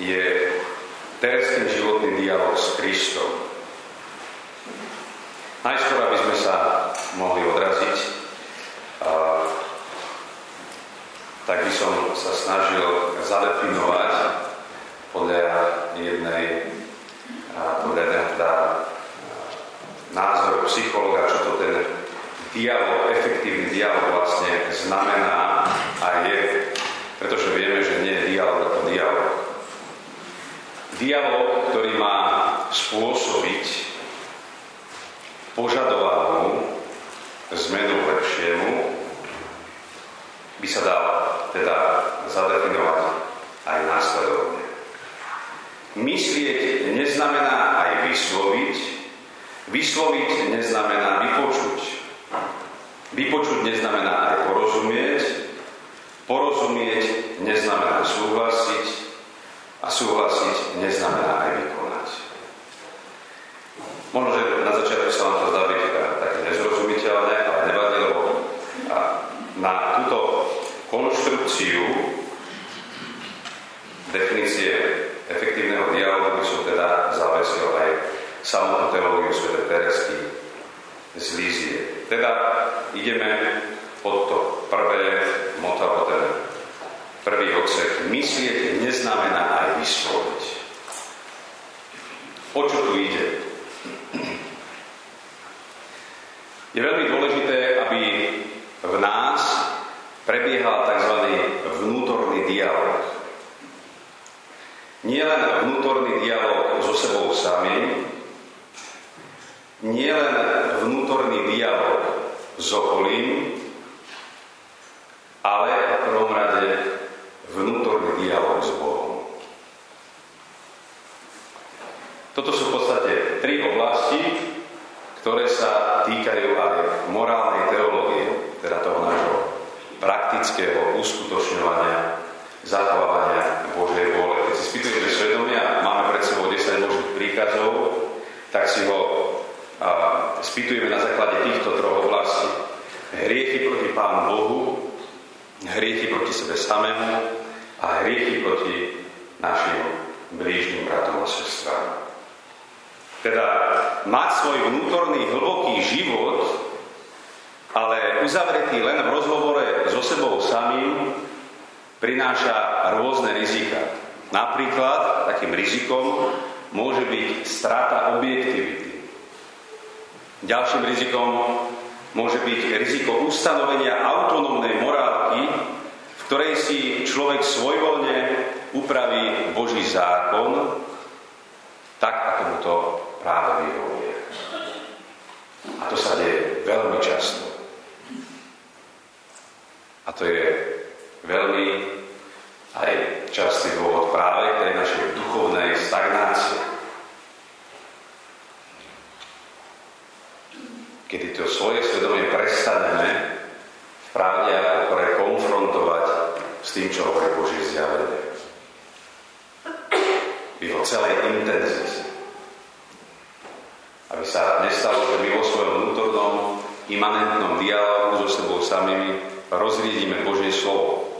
je Tereskyn životný dialog s Kristom. Najskôr, aby sme sa mohli odraziť, tak by som sa snažil zadefinovať podľa jednej názoru psychologa, čo to ten dialog, efektívny dialog vlastne znamená a je. Pretože vieme, že nie je dialog ako dialog. Dialog, ktorý má spôsobiť požadovanú zmenu k lepšiemu, by sa dal teda zadefinovať aj následovne. Myslieť neznamená aj vysloviť, vysloviť neznamená vypočuť, vypočuť neznamená aj porozumieť, porozumieť neznamená súhlasiť a súhlasiť neznamená aj vykonať. Možno, že na začiatku sa vám to zdá byť také nezrozumiteľné, ale nevadí, lebo na túto konštrukciu definície efektívneho dialogu som teda zavesil aj samotnú teológiu svätej Teresky z Lízie. Teda ideme od to prvé motto, alebo ten prvý odsek. Myslieť neznamená aj vysloviť. O čo tu ide? Je veľmi dôležité, aby v nás prebiehal tzv. Vnútorný dialog. Nie len vnútorný dialog so sebou samým, nie len vnútorný dialog s okolím, ale v prvom rade vnútorný dialog s Bohom. Toto sú v podstate tri oblasti, ktoré sa týkajú aj morálnej teológie, teda toho nášho praktického uskutočňovania, zachovávania Božej vôle. Keď si spýtujeme svedomia, máme pred sebou 10 Božích príkazov, tak si ho spýtujeme na základe týchto troch oblastí. Hriechy proti Pánu Bohu, hriechy proti sebe samému a hriechy proti našim blížnym bratom a sestrám. Teda mať svoj vnútorný hlboký život, ale uzavretý len v rozhovore so sebou samým, prináša rôzne rizika. Napríklad takým rizikom môže byť strata objektivity. Ďalším rizikom môže byť riziko ustanovenia autonómnej morálky, v ktorej si človek svojvoľne upraví Boží zákon tak, ako mu to práve vyhovuje. A to sa deje veľmi často. A to je veľmi aj častý dôvod práve tej našej duchovnej stagnácie. Kedy to svoje svedomie prestaneme v pravde a pokore konfrontovať s tým, čo hovorí Božie zjavenie. V jeho celej intenzite. Aby sa nestalo, že my vo svojom vnútornom imanentnom dialógu so sebou samými rozriedíme Božie slovo.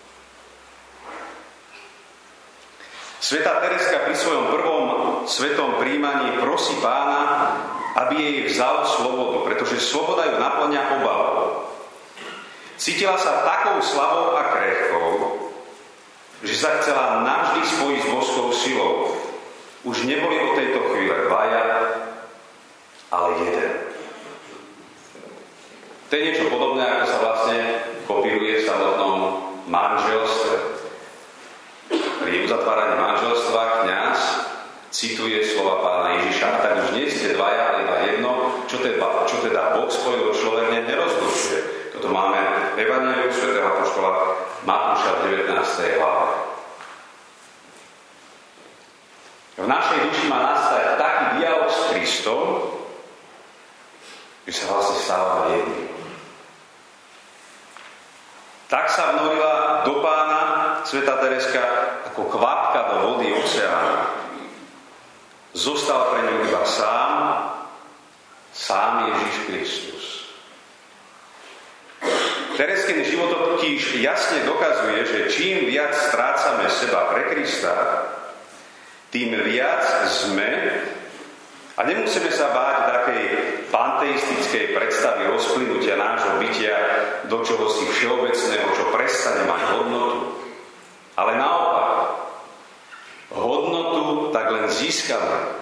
Svätá Tereska pri svojom prvom svetom príjmaní prosí Pána, aby jej vzal slobodu, pretože sloboda ju naplňa obavou. Cítila sa takou slabou a krehkou, že sa chcela navždy spojiť s božskou silou. Už neboli od tejto chvíle dvaja, ale jeden. To je niečo podobné, ako sa vlastne kopíruje v samotnom manželstve. Pri uzatváraní manželstva kňaz cituje slova Pána Ježiša: a tak už nie ste dvaja, ale iba jedno, čo teda Boh spojil, človek nerozlučuje. Toto máme v Evanjeliu svätého apoštola Matúša v 19. hlave. V našej duši má nastať taký dialog s Kristom, že sa vlastne stávame jedným. Tak sa vnorila do Pána svätá Tereska ako kvapka do vody oceána. Zostal pre ňu iba sám Ježiš Kristus. Tereskyn život totiž jasne dokazuje, že čím viac strácame seba pre Krista, tým viac sme, a nemusíme sa báť takej panteistickej predstavy rozplynutia nášho bytia do čohosi všeobecného, čo prestane mať hodnotu. Ale naopak, hodnotu tak len získame.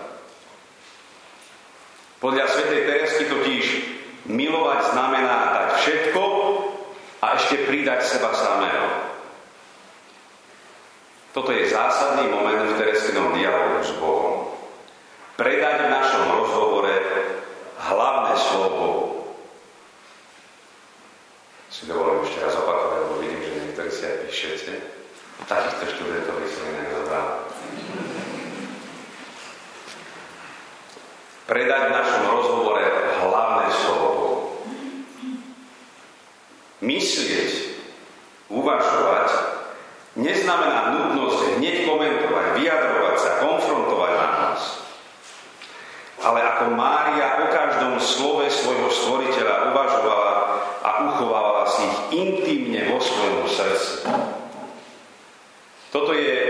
Podľa svätej Teresky totiž milovať znamená dať všetko a ešte pridať seba samého. Toto je zásadný moment v Tereskinom dialógu s Bohom. Predať v našom rozhovore hlavné slovo. Si dovolím ešte raz opakovať, lebo vidím, že niektorí si aj píšete. Takýchto študentov by som inak zobral. Predať v našom rozhovore hlavné slovo. Myslieť, uvažovať neznamená nutnosť hneď komentovať, vyjadrovať sa, konfrontovať na nás. Ale ako Mária o každom slove svojho stvoriteľa uvažovala a uchovávala si ich intimne vo svojom srdci. Toto je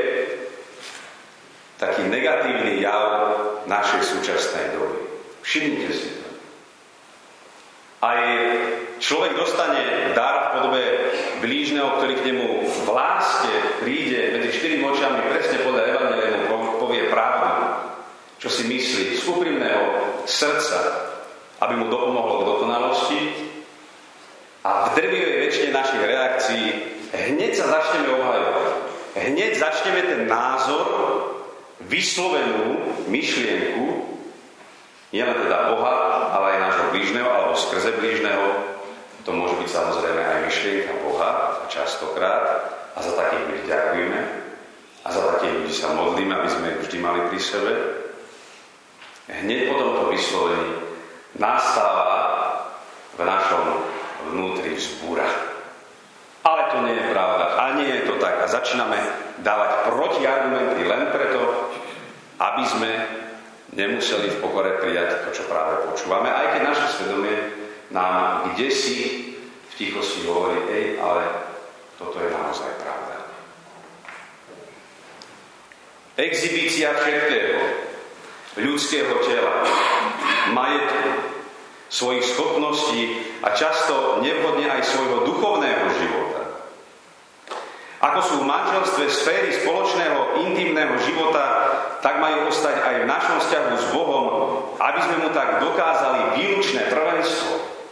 taký negatívny jav našej súčasnej doby. Všimnite si to. Aj človek dostane dar v podobe blížneho, ktorý k nemu v láske príde medzi 4 očami, presne podľa Evanjelia mu povie pravdu, čo si myslí, z úprimného srdca, aby mu dopomohlo k dokonalosti. A v drvivej väčšine našich reakcií hneď sa začneme obhajovať. Hneď začneme ten názor, vyslovenú myšlienku, nielen teda Boha, ale aj nášho blížneho, alebo skrze blížneho. To môže byť samozrejme aj myšlienka Boha, častokrát, a za takých ľudí ďakujeme, a za takých ľudí sa modlíme, aby sme ich vždy mali pri sebe. Hneď po tomto vyslovení nastáva v našom vnútri vzbúra. Ale to nie je pravda, a nie je to tak. A začíname dávať protiargumenty len preto, aby sme nemuseli v pokore prijať to, čo práve počúvame, aj keď naše svedomie nám kdesi v tichosti hovorí, ale toto je naozaj pravda. Exhibícia všetkého, ľudského tela, majetku, svojich schopností a často nevhodne aj svojho duchovného života. Ako sú v manželstve sféry spoločného intimného života, tak majú ostať aj v našom vzťahu s Bohom, aby sme mu tak dokázali výlučné prvenstvo.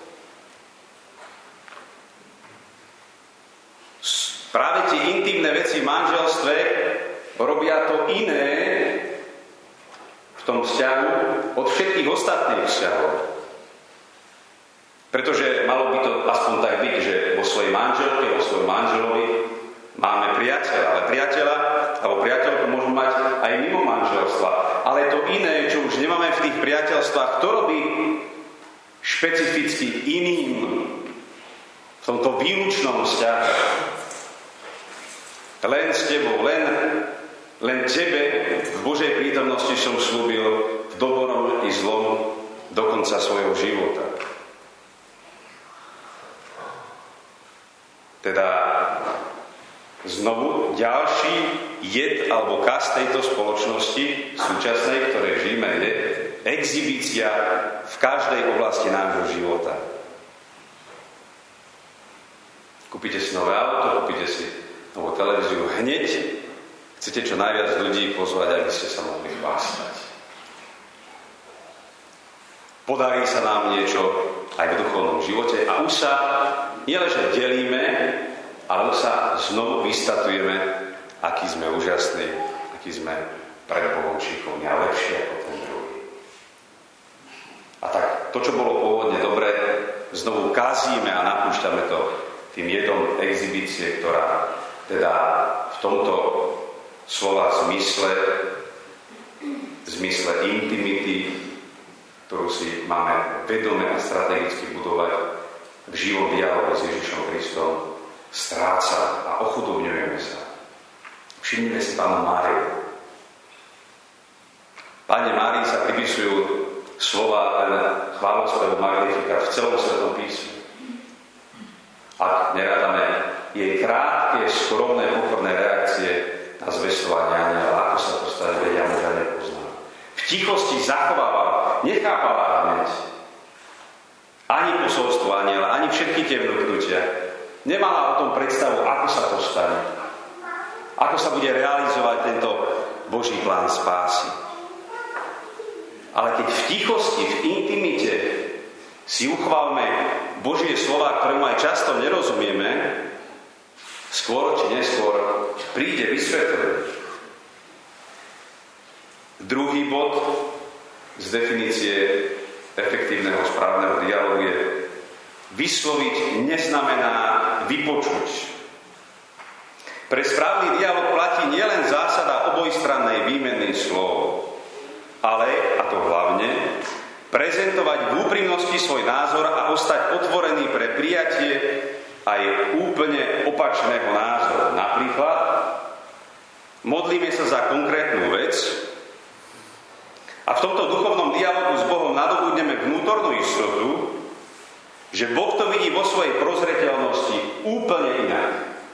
Práve tie intimné veci v manželstve robia to iné v tom vzťahu od všetkých ostatných vzťahov. Pretože malo by to aspoň tak byť, že vo svojej manželke, vo svojom manželovi máme priateľa, ale priateľa alebo priateľku môžu mať aj mimo manželstva. Ale to iné, čo už nemáme v tých priateľstvách, to robí špecificky iným v tomto výlučnom vzťahu. Len s tebou, len tebe v Božej prítomnosti som slúbil v dobrom i zlom do konca svojho života. Teda znovu ďalší jed alebo kaz tejto spoločnosti súčasnej, v ktorej žijeme, je exhibícia v každej oblasti nášho života. Kúpite si nové auto, kúpite si novú televíziu, hneď chcete čo najviac ľudí pozvať, aby ste sa mohli chvástať. Podarí sa nám niečo aj v duchovnom živote a už sa nielenže delíme, ale sa znovu vystatujeme, aký sme úžasní, aký sme pred Bohom šikovní a lepší ako ten druhý. A tak to, čo bolo pôvodne dobre, znovu kazíme a napúšťame to tým jedom exhibície, ktorá teda v tomto slova zmysle intimity, ktorú si máme vedome a strategicky budovať v živom dialogu s Ježišom Kristom, stráca a ochudobňujeme sa. Všimnime si Pannu Máriu. Pane Márii sa pripisujú slova chválospevu Magnificat v celom Svetom písme. Ak nerátame jej krátke, skromné, pokorné reakcie na zvestovanie anjela, ako sa to stane, veď ja mu tichosti zachovávala, nechápala hneď ani posolstvo anjela, ani všetky tie vnúknutia. Nemala o tom predstavu, ako sa to stane. Ako sa bude realizovať tento Boží plán spásy. Ale keď v tichosti, v intimite si uchválme Božie slova, ktorým aj často nerozumieme, skôr či neskôr príde vysvetlenie. Druhý bod z definície efektívneho správneho dialógu je: vysloviť neznamená vypočuť. Pre správny dialóg platí nielen zásada obojstrannej výmeny slov, ale, a to hlavne, prezentovať v úprimnosti svoj názor a ostať otvorený pre prijatie aj úplne opačného názoru. Napríklad, modlíme sa za konkrétnu vec a v tomto duchovnom dialógu s Bohom nadobudneme vnútornú istotu, že Boh to vidí vo svojej prozreteľnosti úplne inak.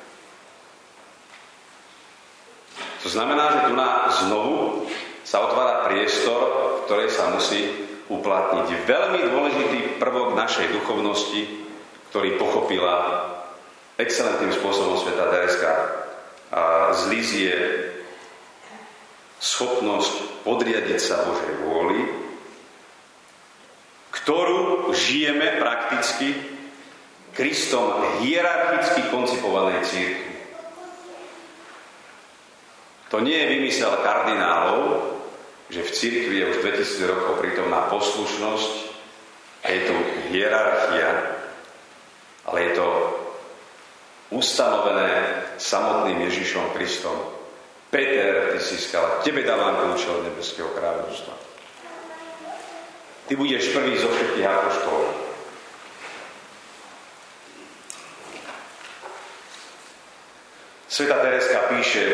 To znamená, že tu znovu sa otvára priestor, v ktorej sa musí uplatniť veľmi dôležitý prvok našej duchovnosti, ktorý pochopila excelentným spôsobom svätá Terézka z Lízie, schopnosť podriadiť sa Božej vôli, ktorú žijeme prakticky Kristom hierarchicky koncipovanej cirkvi. To nie je vymysel kardinálov, že v cirkvi je už 2000 rokov prítomná poslušnosť a je tu hierarchia, ale je to ustanovené samotným Ježišom Kristom. Peter, ty si skala, tebe dávam kľúče od nebeského kráľovstva. Ty budeš prvý zo všetkých apoštolov. Svätá Terézka píše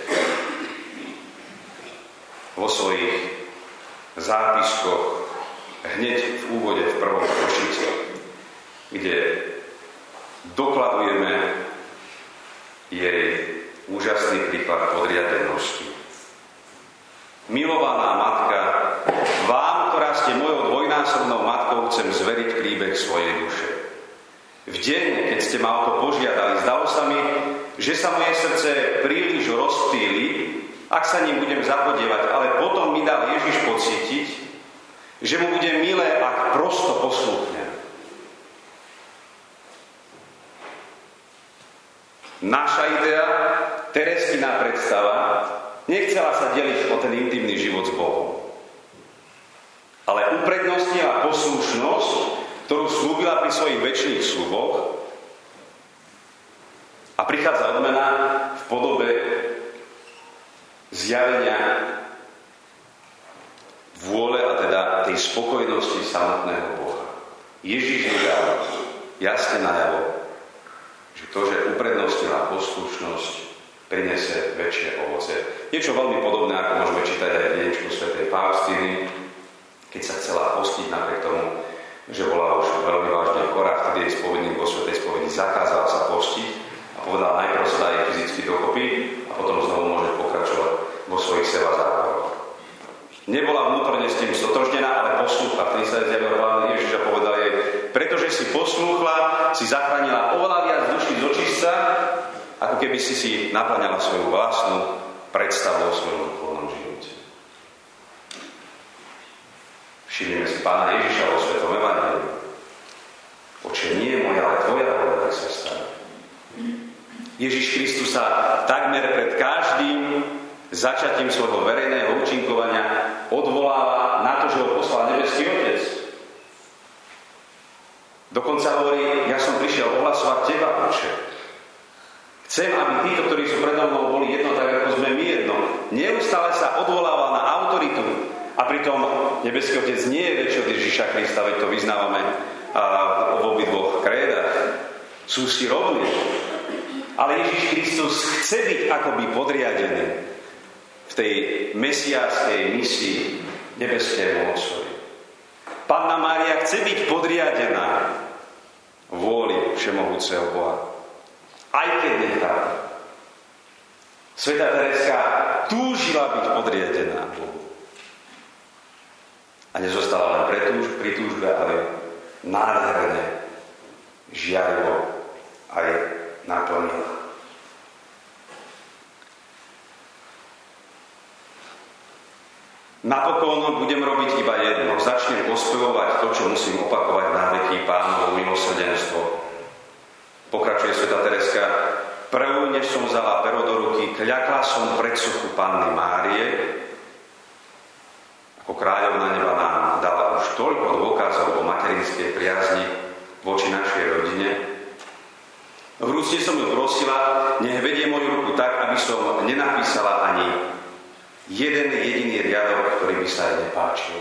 vo svojich zápiskoch hneď v úvode v prvom košici, kde dokladujeme jej úžasný príklad podriadenosti. Milovaná matka, vám, ktorá ste mojou dvojnásobnou matkou, chcem zveriť príbeh svojej duše. V deň, keď ste ma o to požiadali, zdalo sa mi, že sa moje srdce príliš rozptýli, ak sa ním budem zapodievať, ale potom mi dal Ježiš pocítiť, že mu bude milé, ak prosto poslúchnem. Naša idea, Tereskina predstava, nechcela sa deliť o ten intimný život s Bohom. Ale uprednostnila poslušnosť, ktorú slúbila pri svojich večných sľuboch, a prichádza odmena v podobe zjavenia vôle a teda tej spokojnosti samotného Boha. Ježiš mu dal jasne najavo, že to, že uprednostnila poslušnosť, prinesie väčšie ovoce. Niečo veľmi podobné, ako môžeme čítať aj v denníčku svätej Faustíny, keď sa chcela postiť napriek tomu, že bola už veľmi vážne chorá, vtedy jej spovedník vo svätej spovedi zakázal sa postiť a povedal, najprv sa dá jej fyzicky dokopy a potom znovu môže pokračovať vo svojich sebazáporoch. Nebola vnútorne s tým stotožnená, ale poslúchla. Vtedy sa zjavil Pán Ježiš a povedal jej, pretože si poslúchla, si zachránila oveľa viac duší z očistca, ako keby si naplňala svoju vlastnú predstavu o svojom duchovnom živote. Všimnime si Pána Ježiša vo Svetom Evanjeliu. Oče, nie moja, ale tvoja vôľa, tak sa stane. Ježiš Kristus sa takmer pred každým začatím svojho verejného účinkovania odvoláva na to, že ho poslal nebeský Otec. Dokonca hovorí, ja som prišiel ohlasovať teba, Oče. Chcem, aby títo, ktorí sú predo mnou, boli jedno, tak ako sme my jedno. Neustále sa odvoláva na autoritu. A pritom nebeský Otec nie je väčší od Ježiša Krista, veď to vyznávame v obidvoch krédach. Sú si rovní. Ale Ježiš Kristus chce byť akoby podriadený v tej mesiáskej misii nebeskému Otcovi. Panna Mária chce byť podriadená vôli všemohúceho Boha. Aj keď nechápe. Svätá Terézka túžila byť podriadená Bohu. A nezostala len pri túžbe, ale nádherne žiarivo aj naplnila. Napokon budem robiť iba jedno. Začnem ospevovať to, čo musím opakovať na veky, Pánovo milosrdenstvo. Pokračuje svätá Tereska. Prv, než som vzala pero do ruky, kľakla som pred sochu Panny Márie. Ako kráľovna neba nám dala už toľko dôkazov o materinskej priazni voči našej rodine. Vrúcne som ju prosila, nech vedie moju ruku tak, aby som nenapísala ani jeden jediný riadok, ktorý by sa jej nepáčil.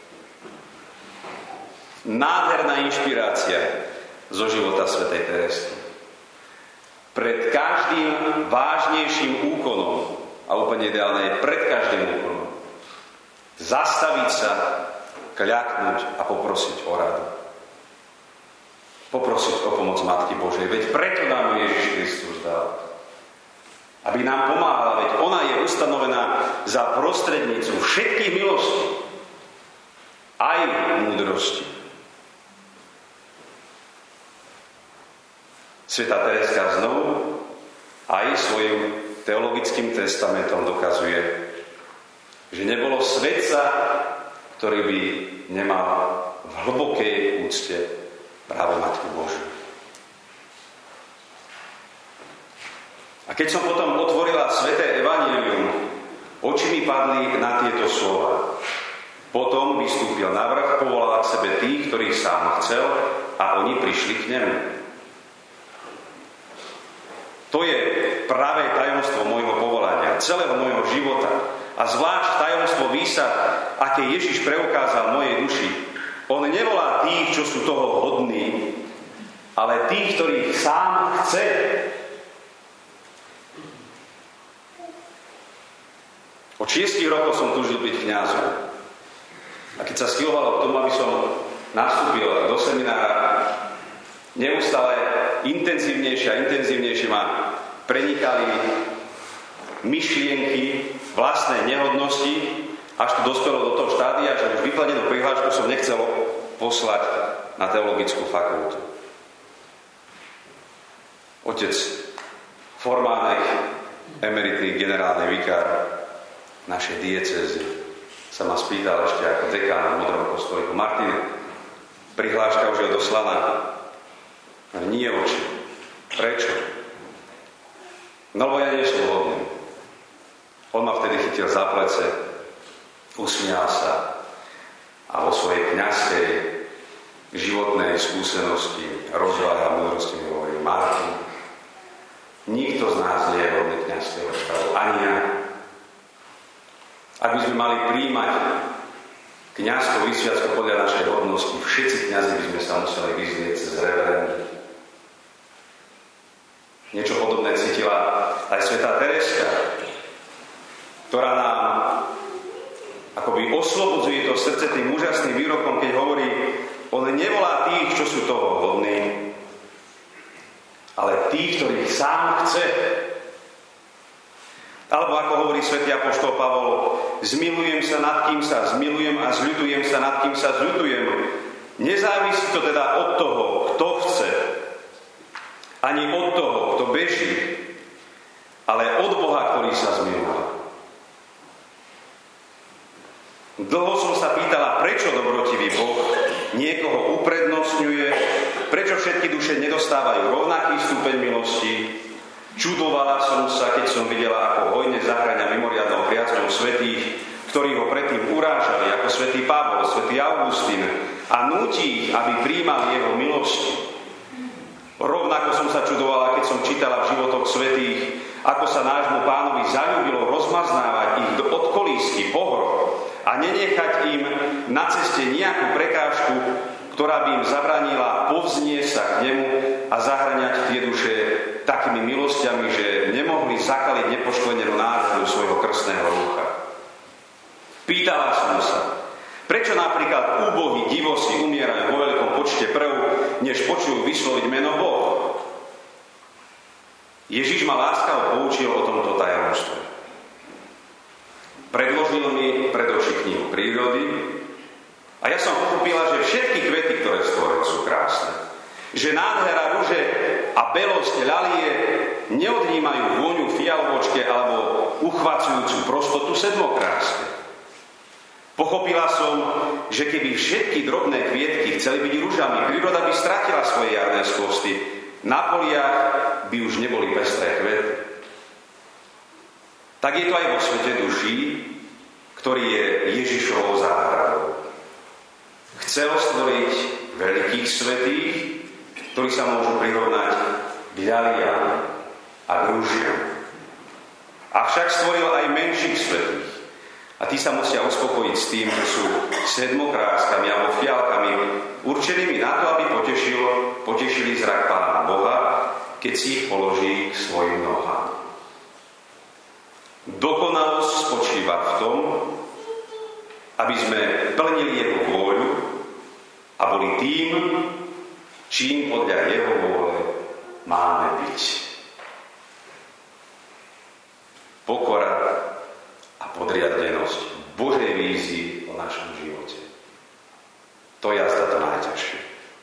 Nádherná inšpirácia zo života svätej Teresky. Pred každým vážnejším úkonom, a úplne ideálne je pred každým úkonom, zastaviť sa, kľaknúť a poprosiť o radu. Poprosiť o pomoc Matky Božej. Veď preto nám Ježiš Kristus dal. Aby nám pomáhala, veď ona je ustanovená za prostrednícu všetkých milostí, aj múdrosti. Svätá Tereska znovu aj svojim teologickým testamentom dokazuje, že nebolo svetca, ktorý by nemal v hlbokej úcte práve Matku Božiu. A keď som potom otvorila sväté evanjelium, oči mi padli na tieto slova. Potom vystúpil na vrch, povolal k sebe tých, ktorých sám chcel, a oni prišli k nemu. To je práve tajomstvo môjho povolania, celého môjho života. A zvlášť tajomstvo výsad, aké Ježiš preukázal mojej duši. On nevolá tých, čo sú toho hodní, ale tých, ktorých sám chce. Od 6 rokov som túžil byť kňazom. A keď sa schylovalo k tomu, aby som nastúpil do seminára, neustále intenzívnejšie a intenzívnejšie ma prenikali myšlienky vlastnej nehodnosti, až to dospelo do toho štádia, že už vykladenú prihlášku som nechcel poslať na teologickú fakultu. Otec Formánek, emeritný generálny vikár našej diecézy, sa ma spýtal ešte ako dekán v Modrom kostolíku: Martin, prihláška už je doslaná. Nie, oči. Prečo? No lebo ja nie som hodný. On ma vtedy chytil za plece, usmial sa a o svojej kňazskej životnej skúsenosti, rozvahe a múdrosti mi hovorí: Martin, nikto z nás nie je hodný kňazského stavu, ani ja. Ak by sme mali prijímať kňazskú vysviacku podľa našej hodnosti, všetci kňazi by sme sa museli vyznieť cez reverendy. Niečo podobné cítila aj svätá Tereska, ktorá nám akoby oslobodzuje to srdce tým úžasným výrokom, keď hovorí: on nevolá tých, čo sú toho hodní, ale tých, ktorých sám chce. Alebo ako hovorí svätý apoštol Pavol: zmilujem sa nad kým sa zmilujem a zľutujem sa nad kým sa zľutujem. Nezávisí to teda od toho, kto chce, ani od toho, kto beží, ale od Boha, ktorý sa zmiloval. Dlho som sa pýtala, prečo dobrotivý Boh niekoho uprednostňuje, prečo všetky duše nedostávajú rovnaký stupeň milosti. Čudovala som sa, keď som videla, ako hojne zahŕňa mimoriadnou priazňou svätých, ktorí ho predtým urážali, ako svätý Pavol, svätý Augustín, a núti ich, aby prijímali jeho milosti. Rovnako som sa čudovala, keď som čítala v životoch svätých, ako sa nášmu Pánovi zaľúbilo rozmaznávať ich od kolísky, pohrob a nenechať im na ceste nejakú prekážku, ktorá by im zabranila povznieť sa k nemu a zahŕňať tie duše takými milosťami, že nemohli zakaliť nepoškvrnenú nádheru svojho krstného rúcha. Pýtala som sa, prečo napríklad úbohí divosi umierajú vo veľkom počte prv, než počujú vysloviť meno Boh. Ježiš ma láskavo poučil o tomto tajomstve. Predložil mi pred oči knihu prírody A ja som pochopila, že všetky kvety, ktoré stvoril, sú krásne. Že nádhera ruže a belosť ľalie neodnímajú vôňu fialovočke alebo uchvacujúcu prostotu sedmokráske. Pochopila som, že keby všetky drobné kvietky chceli byť ružami, príroda by stratila svoje jarné skvosty. Na poliach by už neboli pestré kvety. Tak je to aj vo svete duší, ktorý je Ježišovou záhradou. Chcel stvoriť veľkých svätých, ktorí sa môžu prirovnať k ľaliam a k rúžiam. Avšak stvoril aj menších svätých. A tí sa musia uspokojiť s tým, že sú sedmokráskami alebo fialkami určenými na to, aby potešili zrak Pána Boha, keď si ich položí k svojim nohám. Dokonalosť spočíva v tom, aby sme plnili jeho vôľu a boli tým, čím podľa jeho vôle máme byť. Pokora a podriadenosť Božej vízii o našom živote. To je jazda to najťažšie.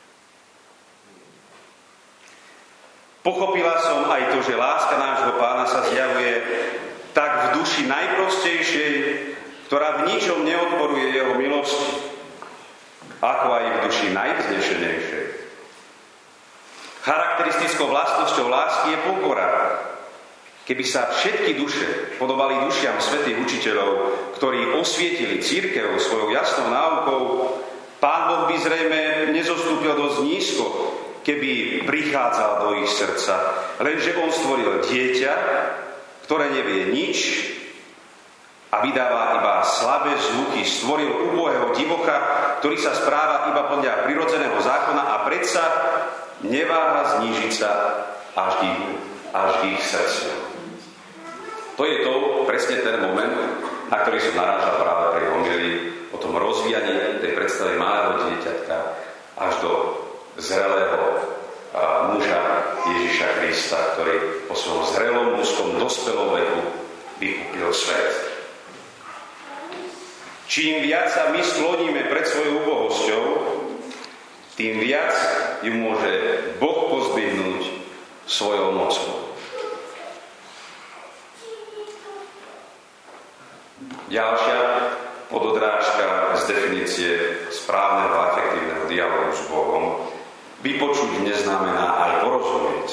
Pochopila som aj to, že láska nášho Pána sa zjavuje tak v duši najprostejšej, ktorá v ničom neodporuje jeho milosti, ako aj v duši najvznešenejšej. Charakteristickou vlastnosťou lásky je pokora. Keby sa všetky duše podobali dušiam svätých učiteľov, ktorí osvietili cirkev svojou jasnou náukou, Pán Boh by zrejme nezostúpil dosť nízko, keby prichádzal do ich srdca. Lenže on stvoril dieťa, ktoré nevie nič a vydáva iba slabé zvuky. Stvoril úbohého divocha, ktorý sa správa iba podľa prirodzeného zákona a predsa neváha znížiť sa až k ich srdciu. To je to presne ten moment, na ktorý som narážal práve pri homílii o tom rozvíjaní tej predstavy malého dieťatka až do zrelého muža Ježiša Krista, ktorý po svojom zrelom mužskom dospelom veku vykúpil svet. Čím viac sa my skloníme pred svojou úbohosťou, tým viac ju môže Boh pozdvihnúť svojou mocou. Ďalšia pododrážka z definície správneho a efektívneho dialógu s Bohom. Vypočuť neznamená aj porozumieť.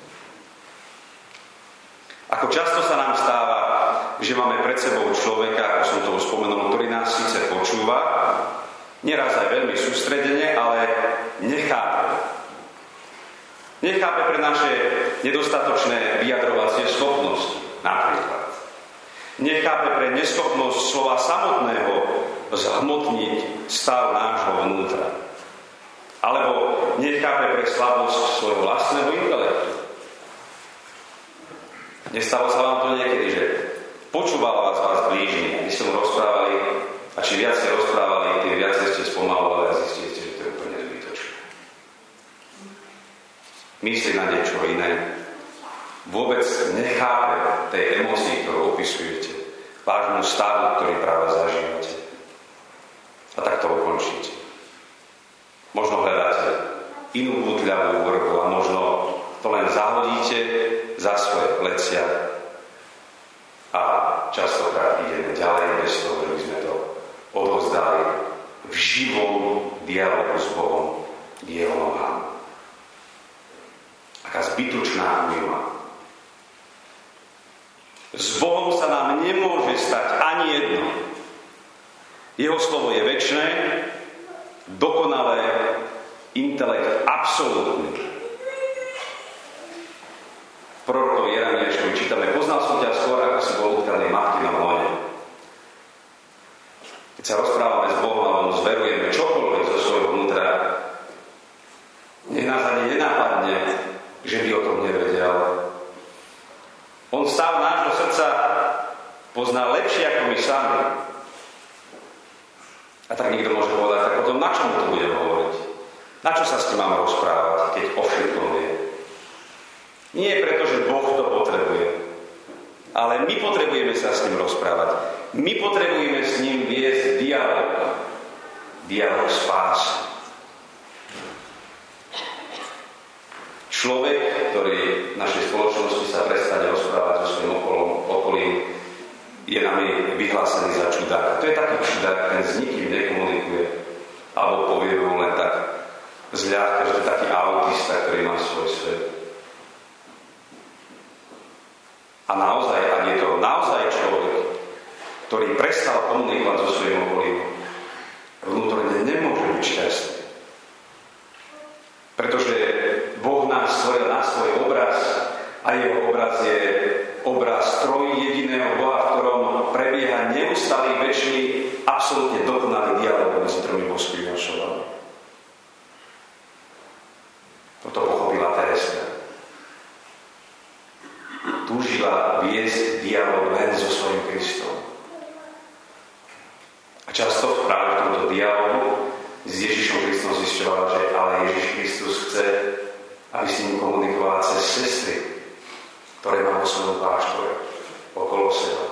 Ako často sa nám stáva, že máme pred sebou človeka, ako som to už spomenul, ktorý nás síce počúva, neraz aj veľmi sústredene, ale nechápe. Nechápe pre naše nedostatočné vyjadrovacie schopnosti, napríklad. Nechápe pre neschopnosť slova samotného zhmotniť stav nášho vnútra. Alebo nechápe pre slabosť svojho vlastného intelektu. Nestalo sa vám to niekedy, že počúval vás blížny, vy ste mu rozprávali a čím viac ste rozprávali, tým viac ste spomalovali a zistili ste, že to je úplne zbytočné. Myslí na niečo iné. Vôbec nechápe tej emócii, ktorú opisujete, vášmu stavu, ktorý práve zažívate. A tak to ukončíte. Možno hľadáte inú butľavú vrbu a možno to len zahodíte za svoje plecia a častokrát ideme ďalej bez toho, že by sme to odovzdali v živom dialogu s Bohom k jeho nohám. Aká zbytočná újma. S Bohom sa nám nemôže stať ani jedno. Jeho slovo je večné, dokonalé, intelekt absolútny. V prorokovi Jeremiášovi čítame: poznal som ťa skôr, ako si bol utkaný matky na mlone. Keď sa rozprávame s Bohom a mu zverujeme čokoľvek zo svojho vnútra, nech nás ani nenápadne, že by o tom nevedel. On stav nášho srdca pozná lepšie ako my sami. A tak niekto môže povedať: tak potom na čo mu to budem hovoriť? Na čo sa s tým mám rozprávať, keď o všetkom vie? Nie preto, že Boh to potrebuje, ale my potrebujeme sa s ním rozprávať. My potrebujeme s ním viesť dialóg. dialog spásy. Človek, ktorý v našej spoločnosti sa prestane rozprávať so svojím okolím, je nami vyhlásený za čudáka. To je taký čudák, ten s nikým nekomunikuje, alebo povie mu len tak zľahka, že to je taký autista, ktorý má svoj svet. A naozaj, ak je to naozaj človek, ktorý prestal komunikovať so svojím okolím, vnútorne nemôže byť šťastný. Pretože Boh nás stvoril na svoj obraz a jeho obraz je obraz trojjediného Boha, v ktorom prebieha neustály, večný, absolútne dokonalý dialog medzi tromi božskými osobami. Toto pochopila Tereska. Túžila viesť dialog len so svojím Kristom. A často práve v tomto dialogu s Ježišom Kristom zisťovala, že ale Ježiš Kristus chce, aby s ním komunikovala cez sestry, ktoré má vo svojom kláštore okolo seba.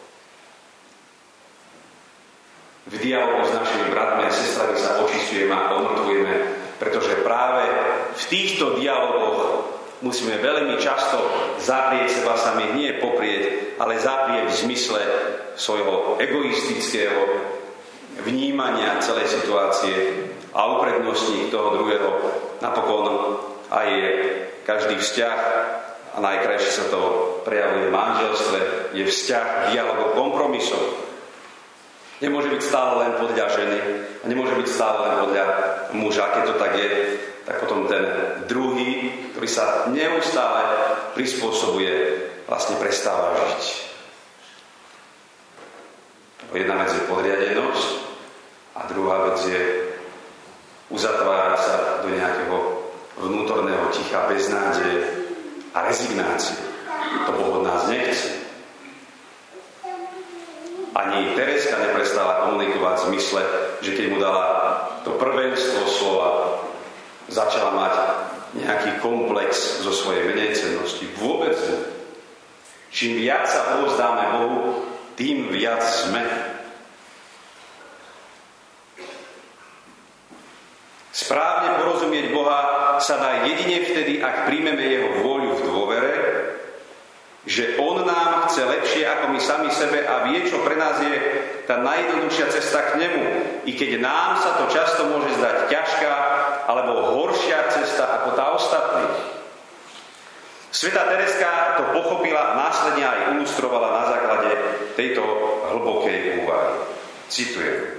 V dialogu s našimi bratmi a sestrami sa očistujeme a odmrtvujeme, pretože práve v týchto dialogoch musíme veľmi často zaprieť seba sami, nie poprieť, ale zaprieť v zmysle svojho egoistického vnímania celej situácie a uprednostniť toho druhého. Napokon aj každý vzťah, a najkrajšie sa to prejavuje v manželstve, je vzťah dialogov, kompromisov. Nemôže byť stále len podľa ženy a nemôže byť stále len podľa muža. Keď to tak je, tak potom ten druhý, ktorý sa neustále prispôsobuje, vlastne prestáva žiť. Jedna vec je podriadenosť a druhá vec je uzatvárať sa do nejakého vnútorného ticha, beznádeje a rezignácie. To Boh od nás nechce. Ani Tereska neprestala komunikovať v zmysle, že keď mu dala to prvenstvo slova, začala mať nejaký komplex zo svojej menejcennosti. Vôbec nie. Čím viac sa odovzdáme Bohu, tým viac sme. Správne porozumieť Boha sa dá jedine vtedy, ak príjmeme jeho vôľu v dôvere, že on nám chce lepšie ako my sami sebe a vie, čo pre nás je tá najjednoduchšia cesta k nemu. I keď nám sa to často môže zdať ťažká alebo horšia cesta ako tá ostatných. Svätá Tereska to pochopila a následne aj ilustrovala na základe tejto hlbokej úvahy. Citujem.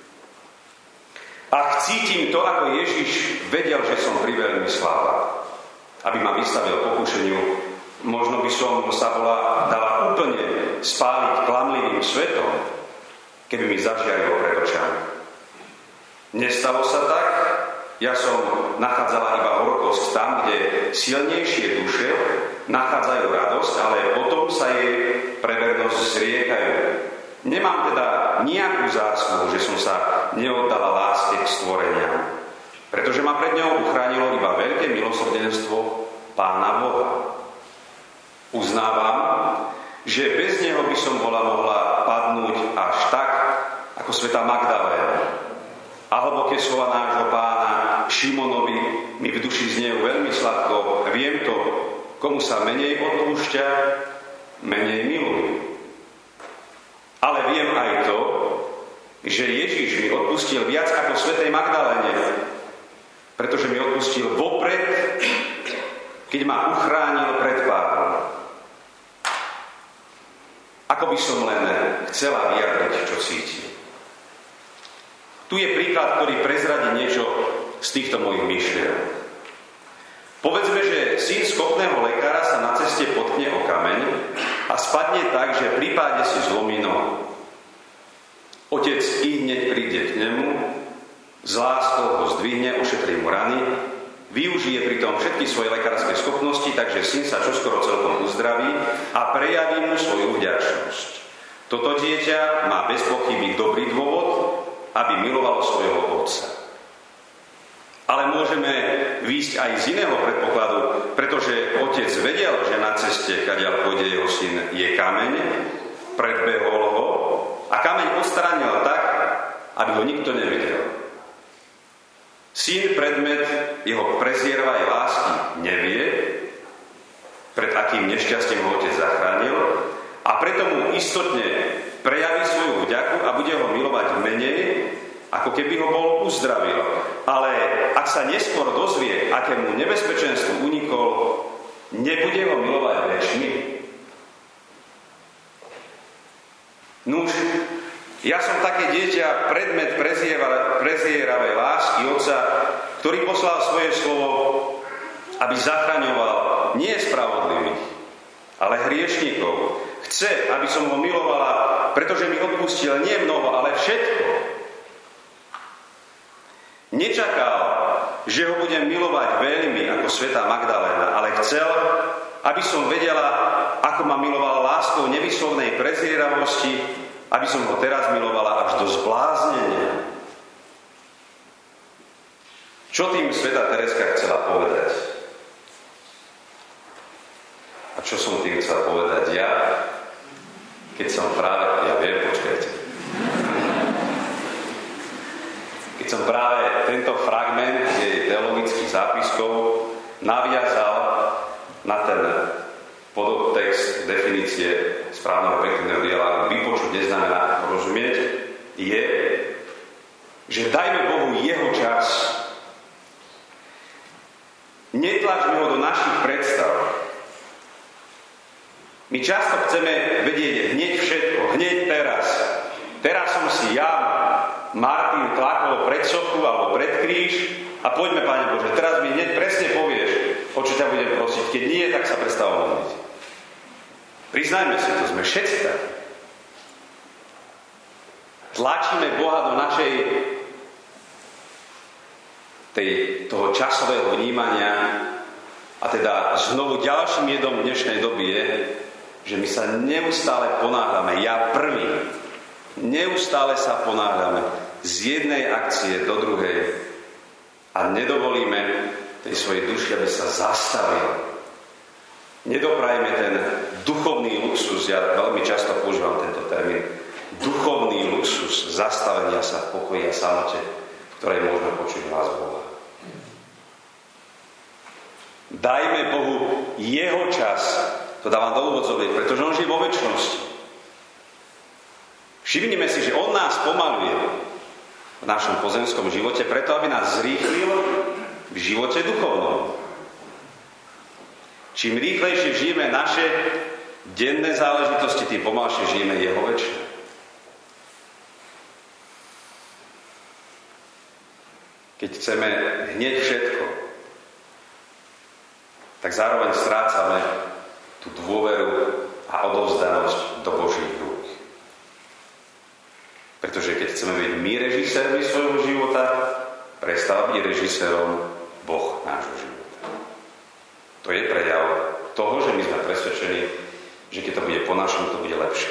Ach, cítim to, ako Ježiš vedel, že som priveľmi sláva, aby ma vystavil pokušeniu. Možno by som sa dala úplne spáliť klamlivým svetom, keby mi zažiarilo pred očami. Nestalo sa tak, ja som nachádzala iba horkosť tam, kde silnejšie duše nachádzajú radosť, ale potom sa jej pre vernosť zriekajú. Nemám teda nejakú zásluhu, že som sa neoddala láske k stvoreniam, pretože ma pred ňou uchránilo iba veľké milosrdenstvo Pána Boha. Uznávam, že bez neho by som mohla padnúť až tak, ako svätá Magdaléna. A hlboké slova nášho Pána Šimonovi mi v duši znejú veľmi sladko. Viem to, komu sa menej odpúšťa, menej miluje. Ale viem aj to, že Ježiš mi odpustil viac ako svätej Magdaléne, pretože mi odpustil vopred, keď ma uchránil pred pádom. Ako by som len chcela vyjadriť, čo cítim. Tu je príklad, ktorý prezradí niečo z týchto mojich myšlienok. Povedzme, že syn schopného lekára sa na ceste potkne o kameň a spadne tak, že pri páde si zlomí nohu. Otec ihneď príde k nemu, s láskou ho zdvihne, ošetrí mu rany, využije pritom všetky svoje lekárske schopnosti, takže syn sa čoskoro celkom uzdraví a prejaví mu svoju vďačnosť. Toto dieťa má bez pochyby dobrý dôvod, aby milovalo svojho otca. Ale môžeme výjsť aj z iného predpokladu, pretože otec vedel, že na ceste, kadiaľ pôjde jeho syn, je kameň, predbehol ho a kameň odstránil tak, aby ho nikto nevidel. Syn predmet jeho prezieravej lásky nevie, pred akým nešťastím ho otec zachránil, a preto mu istotne prejaví svoju vďaku a bude ho milovať menej, ako keby ho bol uzdravil. Ale ak sa neskôr dozvie, akému nebezpečenstvu unikol, nebude ho milovať večne. Nuž, ja som také dieťa, predmet prezieravej lásky Otca, ktorý poslal svoje slovo, aby zachraňoval nie spravodlivých, ale hriešnikov. Chce, aby som ho milovala, pretože mi odpustil nie mnoho, ale všetko. Nečakal, že ho budem milovať veľmi ako svätá Magdaléna, ale chcel, aby som vedela, ako ma milovala láskou nevyslovnej prezieravosti, aby som ho teraz milovala až do zbláznenia. Čo tým svätá Tereska chcela povedať? A čo som tým chcel povedať ja? Keď som práve, ja viem, počkajte. Keď som práve tento fragment z jej teologických zápiskov naviazal na ten podtext definície správneho efektívneho dialógu, vypočuť neznamená porozumieť, je, že dajme Bohu jeho čas. Netlačme ho do našich predstav. My často chceme vedieť hneď všetko, hneď teraz. Teraz som si ja, Martin, tlakol pred sochu alebo pred kríž a poďme, Pane Bože, teraz mi hneď presne povieš, o čo ťa budem prosiť. Keď nie, tak sa prestáv modliť. Priznajme si to, sme všetci takí. Tlačíme Boha do našej toho časového vnímania a teda znovu ďalším jedom dnešnej doby je, že my sa neustále ponáhľame, ja prvý, neustále sa ponáhľame z jednej akcie do druhej a nedovolíme tej svojej duši, aby sa zastavil. Nedoprajme ten duchovný luxus, ja veľmi často používam tento termín, duchovný luxus zastavenia sa v pokoji a samote, v ktorej môžeme počuť hlas Boha. Dajme Bohu jeho čas, to dávam do úvodzoviek, pretože on žije vo večnosti. Všimnime si, že on nás pomaluje v našom pozemskom živote preto, aby nás zrýchlil v živote duchovnom. Čím rýchlejšie žijeme naše denné záležitosti, tým pomalšie žijeme jeho večné. Keď chceme hneď všetko, tak zároveň strácame tú dôveru a odovzdanosť do Božích rúk. Pretože keď chceme byť my režisérmi svojho života, prestáva byť režisérom Boh nášho života. To je prejav toho, že my sme presvedčení, že keď to bude po našom, to bude lepšie.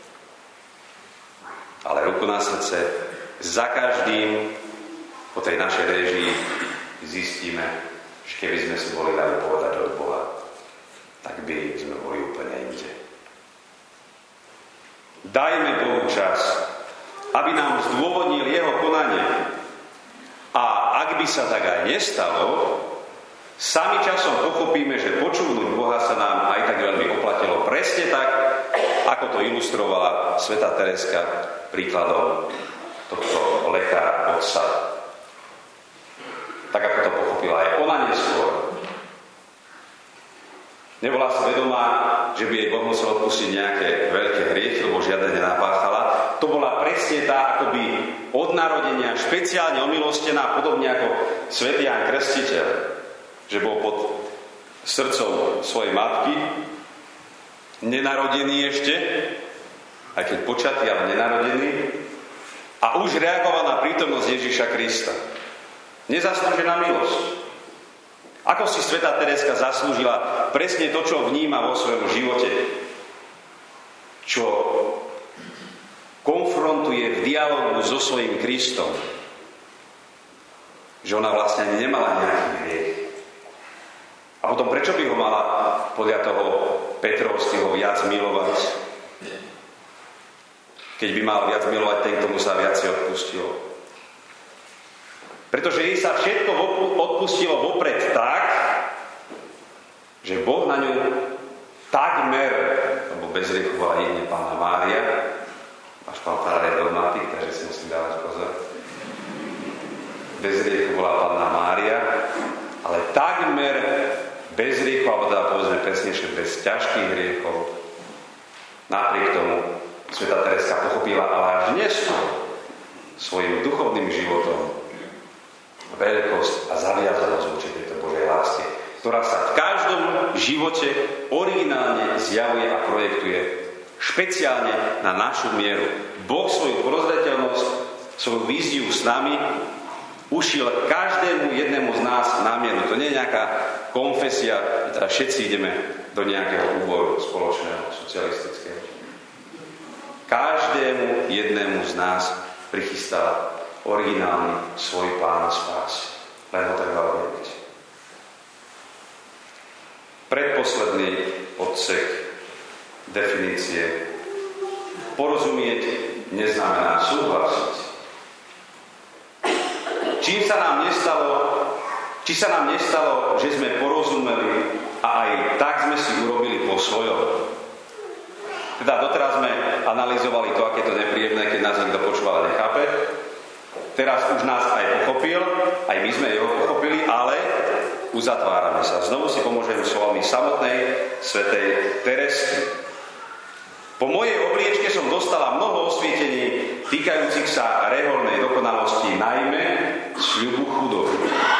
Ale ruku na srdce, za každým po tej našej réžii zistíme, že keby sme si boli dali povedať od Boha, tak by sme boli úplne inde. Dajme Bohu čas, aby nám zdôvodnil jeho konanie. A ak by sa tak aj nestalo, sami časom pochopíme, že počúvnuť Boha sa nám aj tak veľmi oplatilo. Presne tak, ako to ilustrovala svätá Tereska príkladom tohto lekára otca. Tak, ako to pochopila aj ona neskôr. Nebola si vedomá, že by jej Boh musel odpustiť nejaké veľké hriechy, lebo žiadne nenapáchala. To bola presne tá, akoby od narodenia špeciálne omilostená, podobne ako svätý Ján Krstiteľ, že bol pod srdcom svojej matky, nenarodený ešte, aj keď počatý, ale nenarodený, a už reagoval na prítomnosť Ježiša Krista. Nezaslúžená milosť. Ako si svätá Tereska zaslúžila presne to, čo vníma vo svojom živote, čo konfrontuje v dialógu so svojím Kristom, že ona vlastne ani nemala nejaký hriech. A potom prečo by ho mala podľa toho Petrovského viac milovať? Keď by mal viac milovať ten, komu sa viac odpustilo. Pretože jej sa všetko odpustilo vopred tak, že Boh na ňu takmer, lebo bez hriechu bola jedine Panna Mária, až pán farár je dogmatik, takže si musím dávať pozor. Bez hriechu bola Panna Mária, ale takmer bez hriechu, alebo teda povedzme presnejšie, bez ťažkých hriechov. Napriek tomu svätá Tereska pochopila, ale až neskôr svojim duchovným životom veľkosť a zaviazanosť voči tejto Božej láske, ktorá sa v každom živote originálne zjavuje a projektuje špeciálne na našu mieru. Boh svoju prozreteľnosť, svoju víziu s nami ušiel každému jednému z nás na mieru. To nie je nejaká konfesia, teda všetci ideme do nejakého úboru spoločného, socialistického. Každému jednému z nás prichystal originálny svoj plán spásy. Len ho treba urobiť. Predposledný odsek definície. Porozumieť neznamená súhlasiť. Či sa nám nestalo, že sme porozumeli a aj tak sme si urobili po svojom. Teda doteraz sme analyzovali to, aké to nepríjemné, keď nás niekto počúval a nechápe. Teraz už nás aj pochopil, aj my sme jeho pochopili, ale uzatvárame sa. Znovu si pomôžem slovami samotnej svätej Teresky. Po mojej obliečke som dostala mnoho osvietení týkajúcich sa reholnej dokonalosti, najmä sľubu chudoby.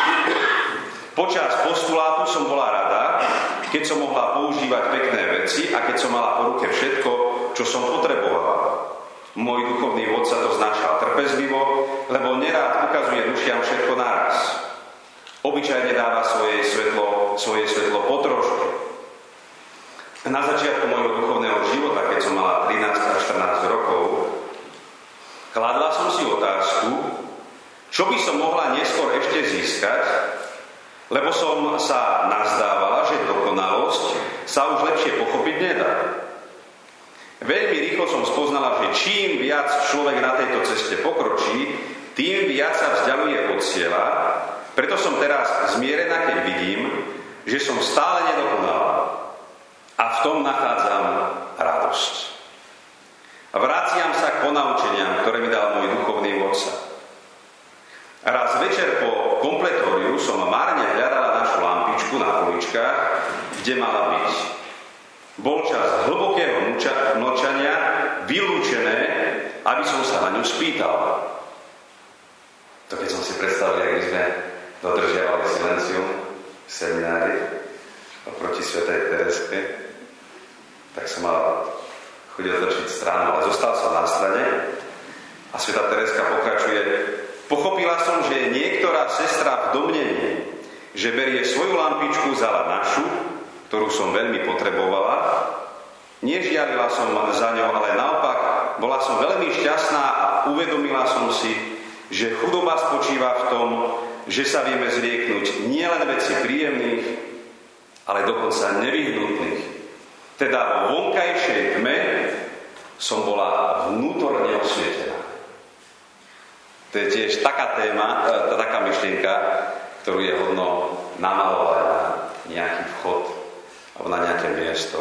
Počas postulátu som bola rada, keď som mohla používať pekné veci a keď som mala po ruke všetko, čo som potrebovala. Môj duchovný vodca to znášal trpezlivo, lebo nerád ukazuje dušiam všetko naraz. Obyčajne dáva svoje svetlo potrošku. Na začiatku môjho duchovného života, keď som mala 13 až 14 rokov, kladla som si otázku, čo by som mohla neskôr ešte získať, lebo som sa nazdávala, že dokonalosť sa už lepšie pochopiť nedá. Veľmi rýchlo som spoznala, že čím viac človek na tejto ceste pokročí, tým viac sa vzdialuje od cieľa. Preto som teraz zmierená, keď vidím, že som stále nedokonalá. A v tom nachádzam radosť. Vraciam sa k ponaučeniam, ktoré mi dal môj duchovný vodca. Raz večer po kompletóriu som marne hľadala našu lampičku na poličkách, kde mala byť. Bol čas hlbokého mlčania, vylúčené, aby som sa na ňu spýtal. To keď som si predstavil, jak by sme dodržiavali silencium v seminári oproti svätej Tereske, tak som mal chuť otočiť stranu, ale zostal som na strane a svätá Tereska pokračuje. Pochopila som, že niektorá sestra v domnení, že berie svoju lampičku, vzala našu, ktorú som veľmi potrebovala. Nežiarila som za ňou, ale naopak bola som veľmi šťastná a uvedomila som si, že chudoba spočíva v tom, že sa vieme zrieknúť nielen veci príjemných, ale dokonca nevyhnutných. Teda vo vonkajšej tme som bola vnútorne osvietená. To je tiež taká téma, taká myšlienka, ktorú je hodno namalovať na nejaký vchod alebo na nejaké miesto,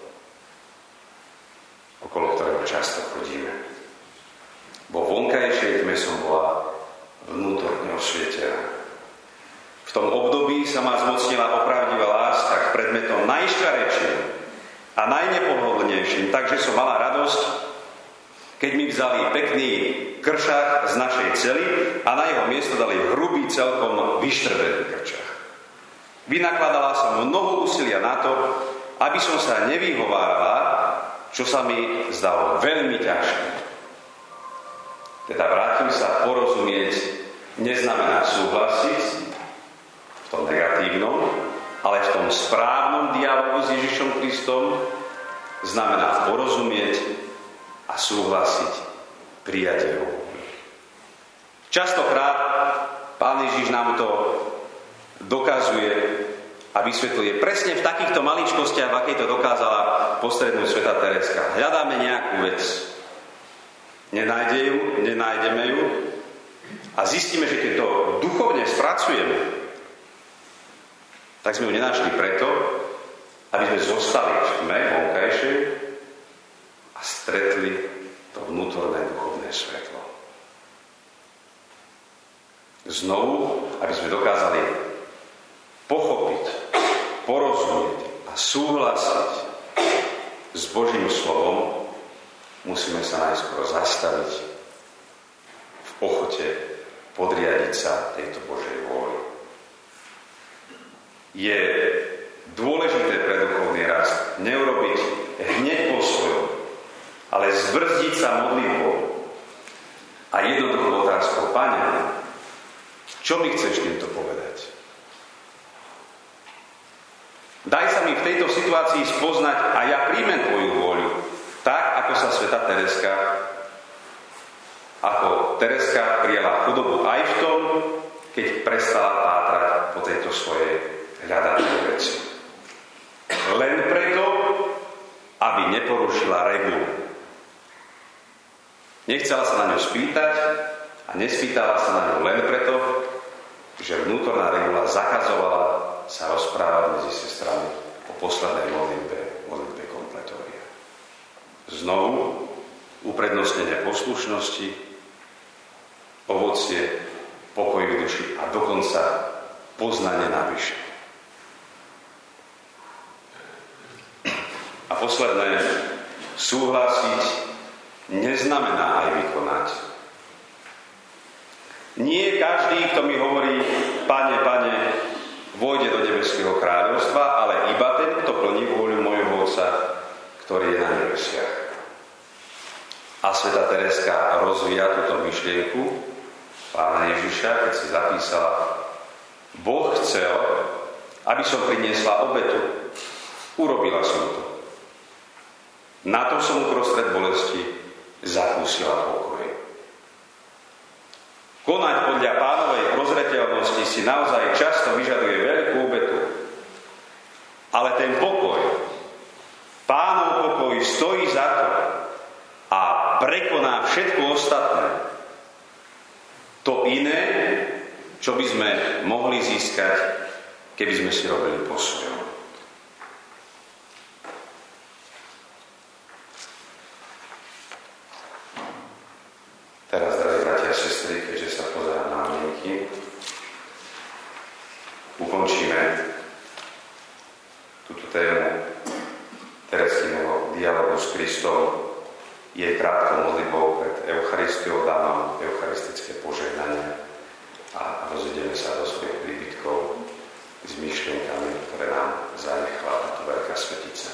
okolo ktorého často chodíme. Vo vonkajšej tme som bola vnútorne osvietená. V tom období sa ma zmocnila opravdivá láska k predmetom najškarečším a najnepohodlnejším, takže som mala radosť, keď mi vzali pekný kršák z našej cely a na jeho miesto dali hrubý, celkom vyštrebený krčák. Vynakladala som mnoho úsilia na to, aby som sa nevyhovárala, čo sa mi zdalo veľmi ťažké. Teda vrátim sa, porozumieť neznamená súhlasiť v tom negatívnom, ale v tom správnom dialógu s Ježišom Kristom znamená porozumieť a súhlasiť, prijať jeho. Častokrát Pán Ježiš nám to dokazuje a vysvetľuje presne v takýchto maličkostiach, v akej to dokázala postrednúť svätá Tereska. Hľadáme nejakú vec. Nenájdeme ju, A zistíme, že keď to duchovne spracujeme, tak sme ju nenašli preto, aby sme zostali v tme vonkajšej a stretli to vnútorné duchovné svetlo. Znovu, aby sme dokázali pochopiť, porozumieť a súhlasiť s Božím slovom, musíme sa najskôr zastaviť v ochote podriadiť sa tejto Božej vôli. Je dôležité pre duchovný rast neurobiť hneď po svojom, ale zbrzdiť sa modlitbou a jednoduchou otázkou: Pane, čo mi chceš týmto povedať? Daj sa mi v tejto situácii spoznať a ja príjmem tvoju vôľu, tak ako sa svätá Tereska prijala chudobu aj v tom, keď prestala pátrať po tejto svojej hľadanej veci. Len preto, aby neporušila regulu. Nechcela sa na ňu spýtať a nespýtala sa na ňu len preto, že vnútorná regula zakazovala sa rozprávať medzi sestrami o poslednej modlitbe kompletória. Znovu uprednostnenie poslušnosti, ovocie, pokoj v duši a dokonca poznanie navyše. A posledné, súhlasiť neznamená aj vykonať. Nie každý, kto mi hovorí: Pane, Pane, vojde do nebeského kráľovstva, ale iba ten, kto plní vôľu mojho Otca, ktorý je na nebesiach. A svätá Tereska rozvíja túto myšlienku Pána Ježiša, keď si zapísala: Boh chcel, aby som priniesla obetu. Urobila som to. Na to som uprostred bolesti zakúsila pokoj. Konať podľa Pánovej prozreteľnosti si naozaj často vyžaduje veľkú obetu. Ale ten pokoj, Pánov pokoj stojí za to a prekoná všetko ostatné. To iné, čo by sme mohli získať, keby sme si robili po svojom. Teraz, drahí bratia a sestry, keďže sa pozerám na hodinky, ukončíme túto tému Tereskyného dialogu s Kristom jej krátkou modlitbou pred Eucharistiou, dávam eucharistické požehnanie a rozvedeme sa do svojich príbytkov s myšlienkami, ktoré nám zanechala táto veľká svetica.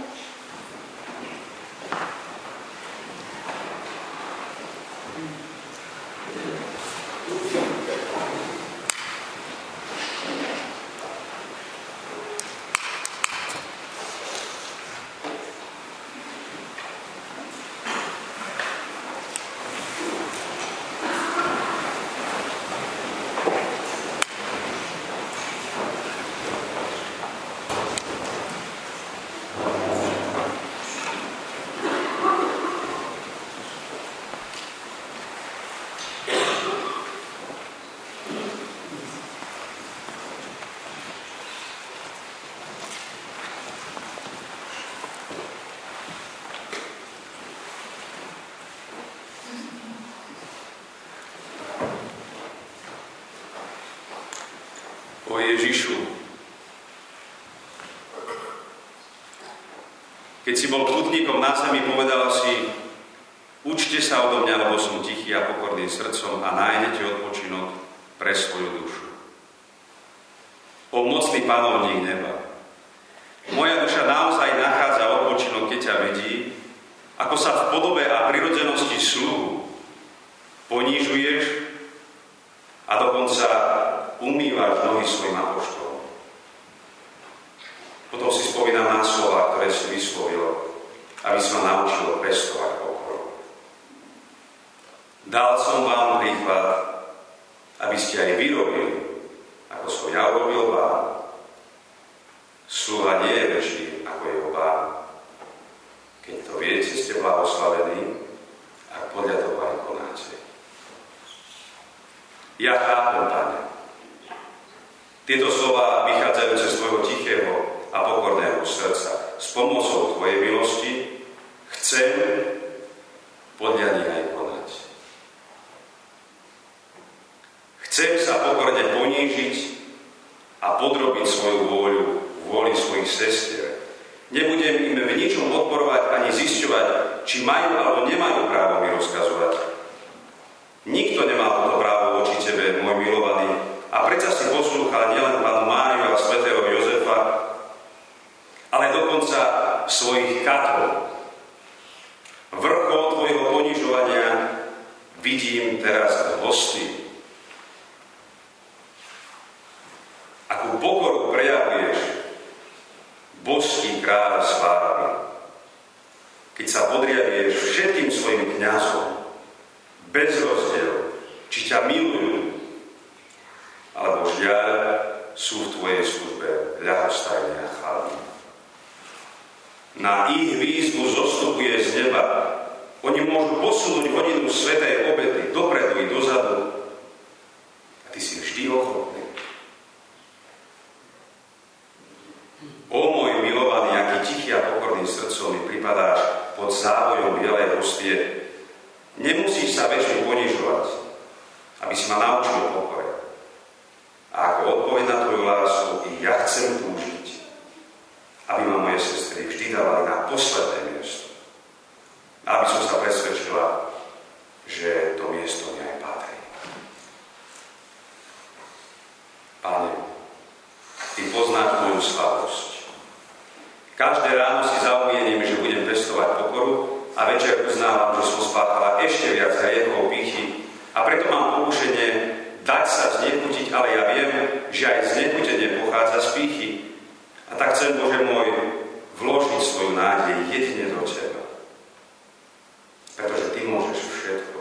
O Ježišu, keď si bol putníkom na zemi, povedala si: Učte sa odo mňa, lebo som tichý a pokorným srdcom a nájdete odpočinok pre svoju dušu. O mocný panovník neba, moja duša naozaj nachádza odpočinok, keď ťa vidí, ako sa v podobe a prirodzenosti sluhu ponížuješ a dokonca umývaš nohy svojim apoštolom. Potom si spomínam na slova, ktoré si vyslovil, aby si ma naučilo pestovať pokoru. Dal som vám príklad, aby ste aj vyrobili, ako som ja urobil vám. Sluha nie je väčší ako jeho pán. Keď to viete, ste blahoslavení, ak podľa toho aj konáte. Ja chápem, Pane. Tieto slova vychádzajúce z tvojho tichého a pokorného srdca. S pomocou tvojej milosti chcem podľa nich aj konať. Chcem sa pokorne ponížiť a podrobiť svoju vôli svojich sestier. Nebudem im v ničom odporovať ani zisťovať, či majú alebo nemajú právo mi rozkazovať. Nikto nemá toto právo voči tebe, môj milovaný, a predsa si poslúchal nielen Pánu Máriu a svätého Jozefa, ale dokonca svojich katov. Vrchol tvojho ponižovania vidím teraz v hostii. Akú pokoru prejavuješ, božský kráľ slávy, keď sa podriaduješ všetkým svojim kňazom, bez rozdielu, či ťa milujú, alebo žiaľ sú v tvojej službe ľahostajní a chladní. Na ich výzvu zostupuje z neba. Oni môžu posunúť hodinu svätej obety dopredu i dozadu. A ty si vždy ochotný. O môj milovaný, aký tichý a pokorným srdcom mi pripadáš pod závojom bielej hostie. Nemusíš sa väčšine ponižovať, aby si ma naučil pokore. A ako odpoveď na tvoju lásku, i ja chcem túžiť, aby ma moje sestry vždy dávali na posledné miesto. A aby som sa presvedčila, že to miesto mi aj patrí. Pane, ty poznáš moju slabosť. Každé ráno si zaumiením, že budem pestovať pokoru a večer uznávam, že som spáchala ešte viac hriechov, pýchy a preto mám pokušenie dať sa znechutiť, ale ja viem, že aj znechutenie pochádza z pýchy. A tak chcem, Bože môj, vložiť svoju nádej jedine do Teba. Pretože Ty môžeš všetko.